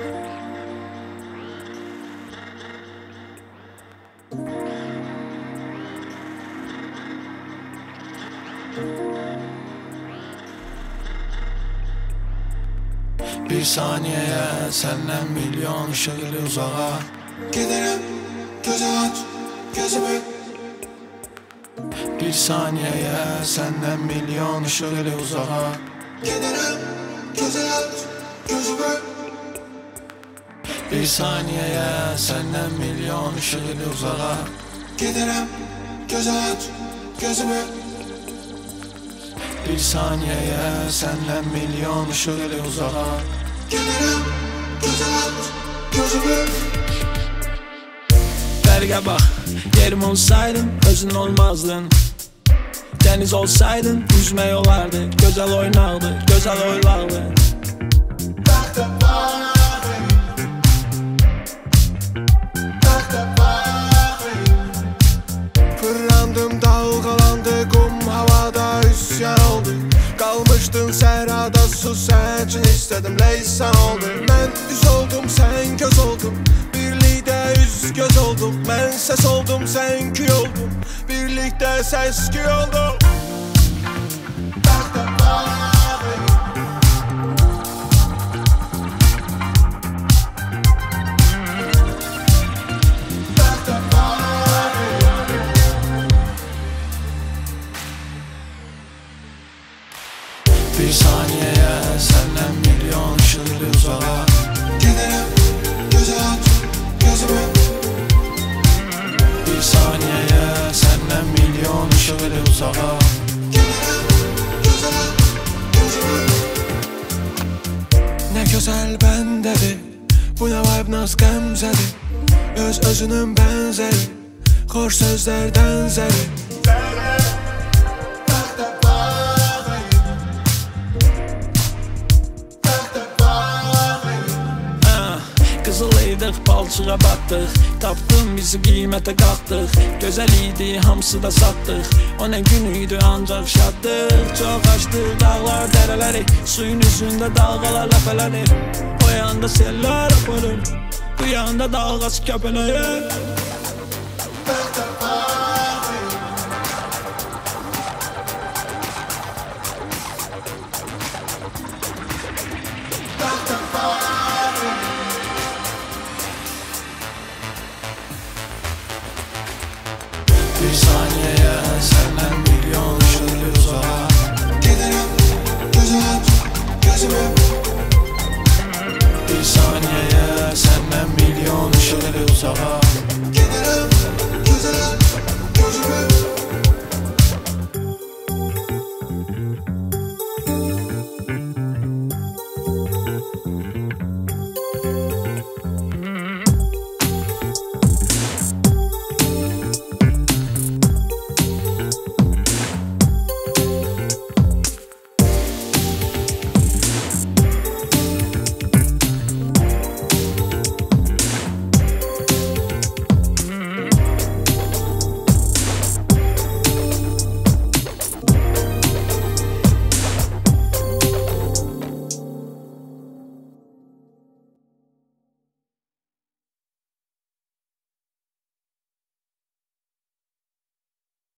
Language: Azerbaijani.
Bir saniyeye senden milyon ışık ile uzağa Giderim, göze aç, gözümü. Bir saniyeye senden milyon ışık ile uzağa Giderim, göze aç, gözümü. Bir saniyeye senden milyon ışık ile uzağa Giderim, göze aç, gözümü. Bir saniyeye senden milyon ışık ile uzağa Giderim, göze aç, gözümü. Berge bak, yerim olsaydın özün olmazdın. Deniz olsaydın yüzme yolardı. Güzel oynardı, güzel oylardı. Fırlandım, dalgalandı, kum havada isyan oldu. Kalmışdın səhrada, su sən üçün istedim, leysan oldu. Mən üz oldum, sən göz oldun. Birlikdə üz göz olduk. Mən ses oldum, sən küy oldun. Birlikdə səs küy olduk. Bir saniyeye senden milyon ışık ile uzağa Giderim, göze aç, gözümü. Bir saniyeye senden milyon ışık ile uzağa Giderim, göze aç, gözümü. Ne güzel bendedir, bu ne vibe naz qəmzədir. Öz özünün bənzəri, xoş sözlərdən zəri. Qızılydık, balçığa batdıq. Tapdın bizi qiymətə qalxdıq. Gözəl idi, hamısı da satdıq. O nə gün idi, ancaq şaddıq. Çox açdıq dağlar, dərələri. Suyun üzündə dalğalar ləpələnir. O yanda sellər aparır, bu yanda dalğaç kəpələyir. Bak